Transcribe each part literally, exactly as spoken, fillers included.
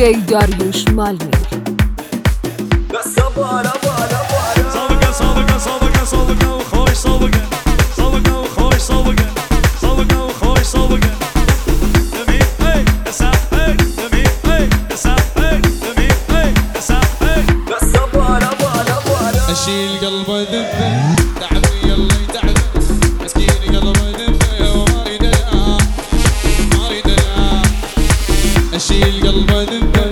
جي داريوش مالمير. صوبقة صوبقة صوبقة صوبقة وخوش صوبقة صوبقة وخوش صوبقة صوبقة وخوش صوبقة جميل اي اساء اي جميل اي اساء اي جميل اي اساء اي اشيل قلبه ذبه تعبني يلا يتعبه مسكين قلبه ذبه وما يدلع ما يدلع اشيل قلبه ذبه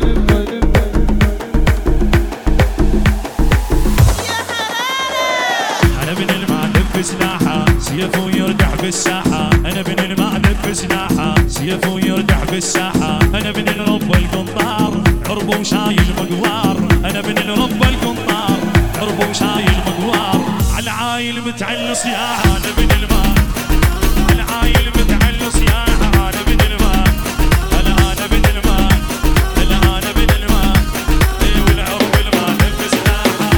انا من الماء لف سلاحه سيفه يردح بالساحه انا من الماء لف سلاحه سيفه يردح بالساحه انا من الرب القنطار عربه شايل مقوار انا من الرب القنطار عربه شايل مقوار على عايل متعل صياحه انا من الماء على عايل متعل صياحه انا من الماء انا انا من الماء انا انا من الماء والعرب الماء لف سلاحه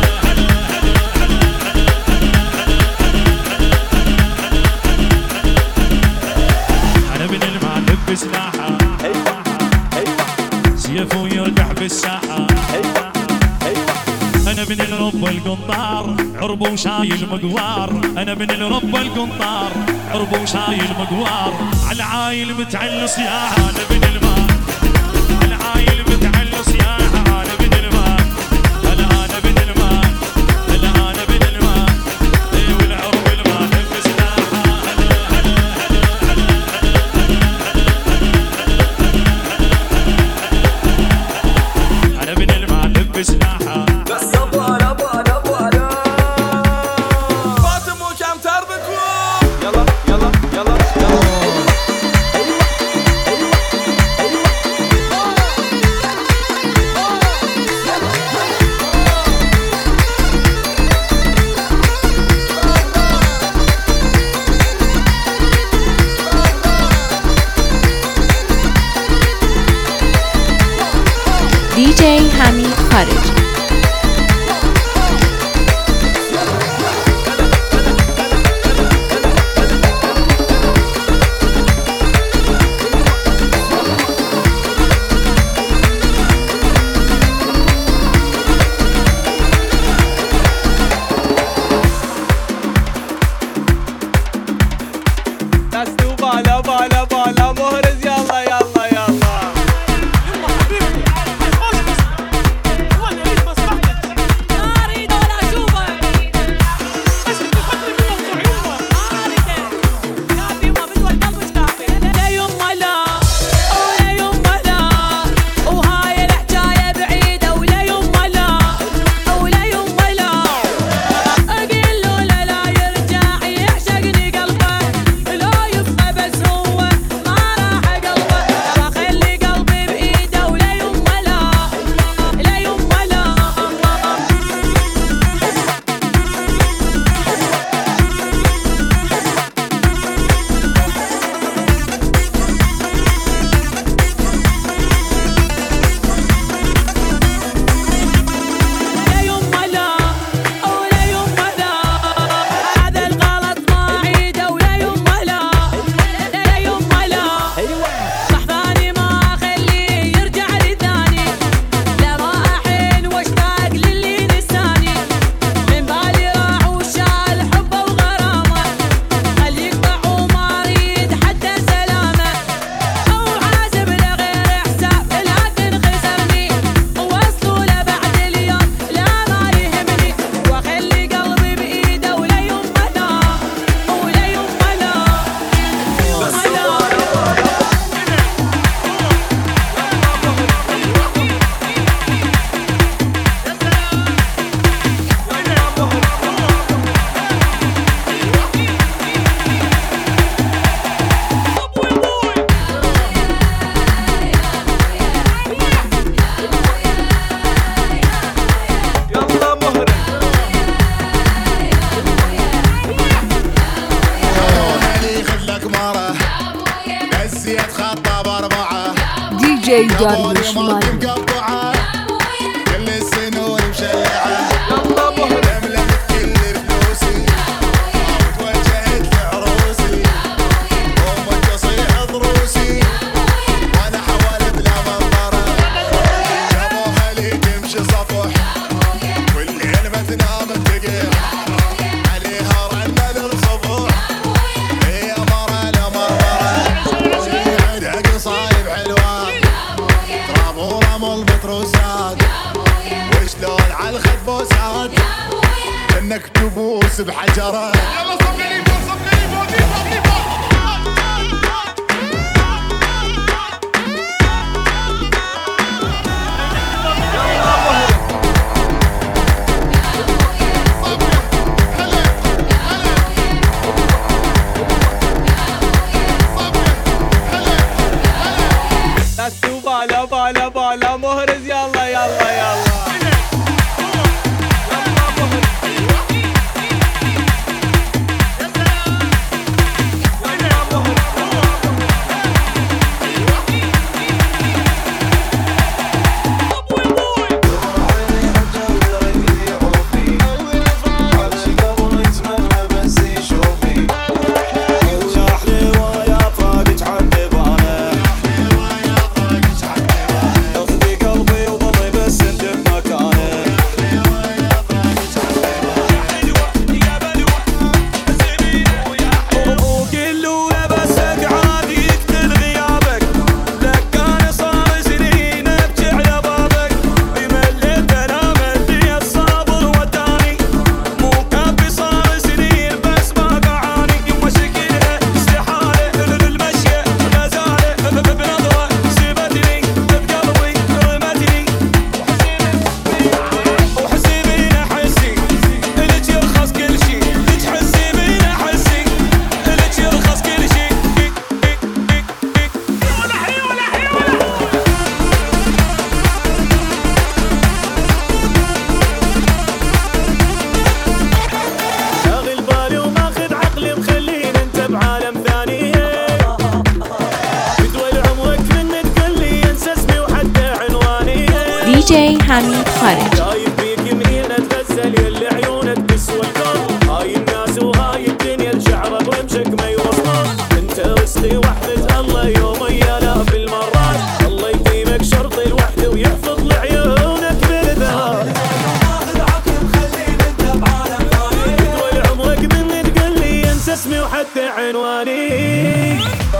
انا من الماء لف سلاحه سيفه يردح بالساحه أنا من الرب القنطار عربه شايل مقوار أنا من الرب القنطار عربه شايل مقوار على عايل متعل صياحة أنا من الماء على عايل متعل صياحة أنا من الماء أنا أنا من الماء أنا أنا من الماء والعرب الماء لف سلاحة أنا من الماء لف سلاحة دي جي حميد خارجي. بالا بالا بالا مهرز يلا يلا يلا دي جي داريوش مالمير. كل السنون مشلعه يلا مهرة لملمت كل فلوسي وتوجهت لعروسي ومتصيح ضروسي وانا حوالي بلا منظره بيتنا متقين عليها رنا للصبور يا مرة لا مرة دق صايب حلوان تراب ورمل بطروسات وشلون عالخد بوسات انك تبوس بحجرة. يلا صفقني فوق صفقني فوق صفقني فوق. ناسو بالا بالا بالا مهرز يلا يلا يلا دي جي حميد خارج. شايف بيك منين اتغزل يلي عيونك تسوى الكون هاي الناس وهاي الدنيا الشعر ويمشك ما يوصلون انت رزقي وحدة الله يومي الاف المرات الله يديمك شرط الوحدة ويحفظ لعيونك بالذات ماخذ عقل خليني انت بعالم ثاني طول عمرك من تقول لي انسى اسمي وحتى عنواني.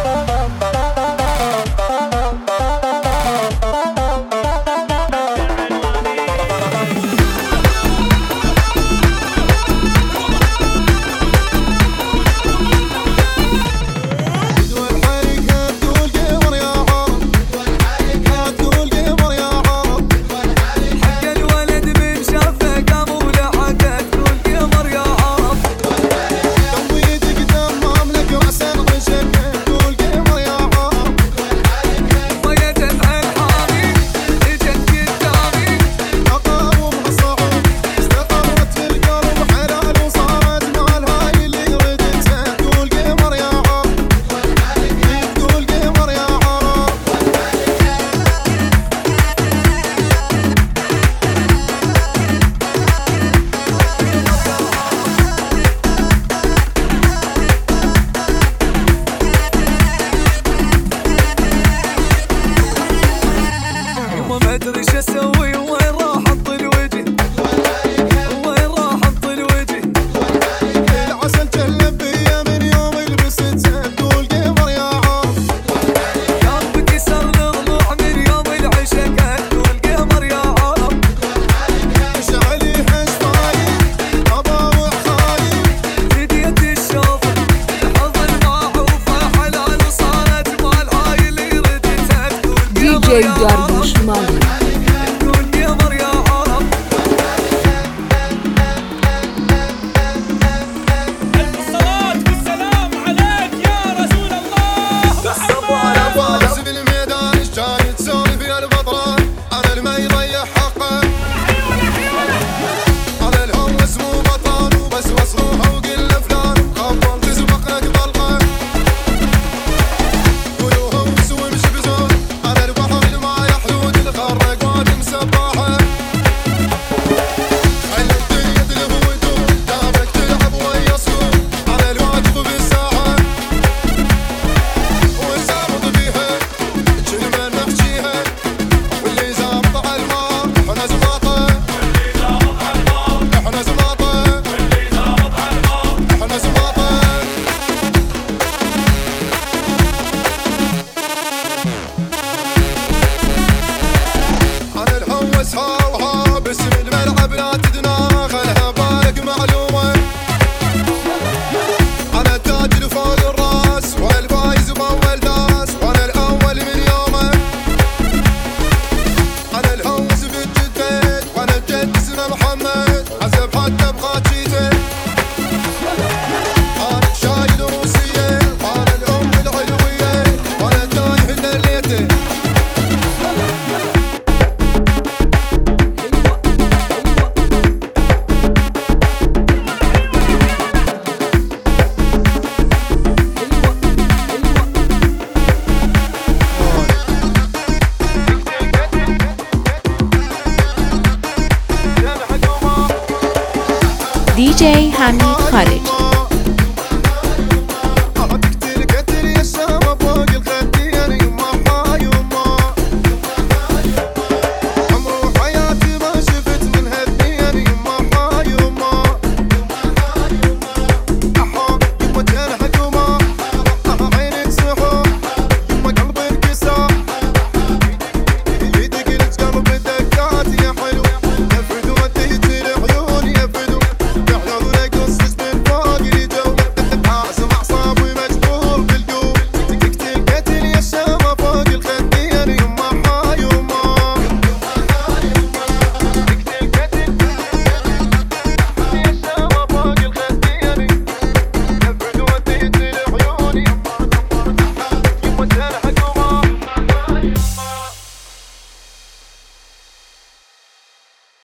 دي جي داروش مالي. قولوهم سووا مش بزون على البحر ما ما جيته انا شايل روسيه انا الام العلويه وانا تايه دليته دي جي حميد خارج.